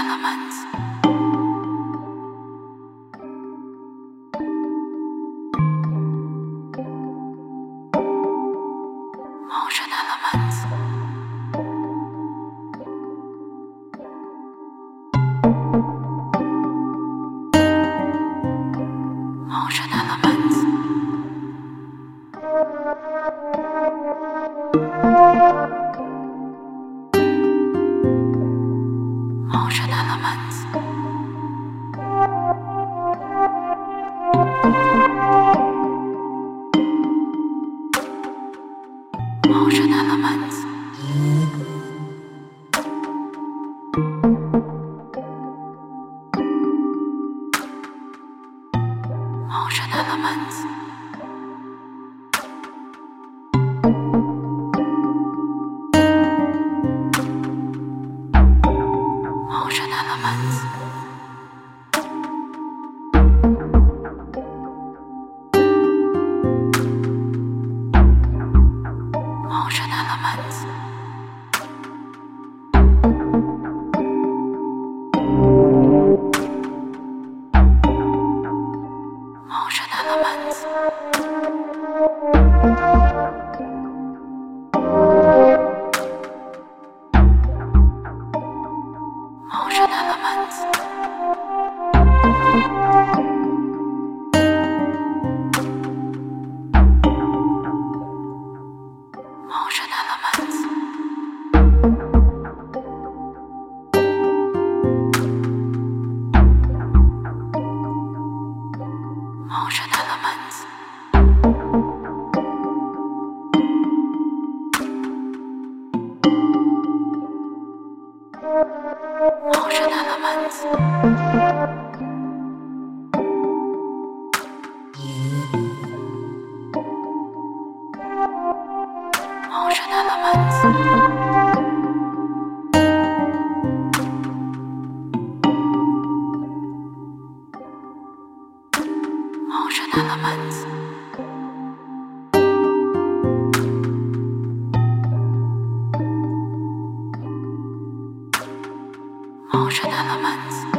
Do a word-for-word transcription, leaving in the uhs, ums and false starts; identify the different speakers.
Speaker 1: Elements. Motion Elements. Motion Elements. Motion Elements. Motion Elements. Motion Elements. Motion Elements. Motion Elements. Motion Elements. Motion Elements. Motion Elements. Motion Elements. Motion Elements. Motion Elements. Motion Elements. Motion Elements.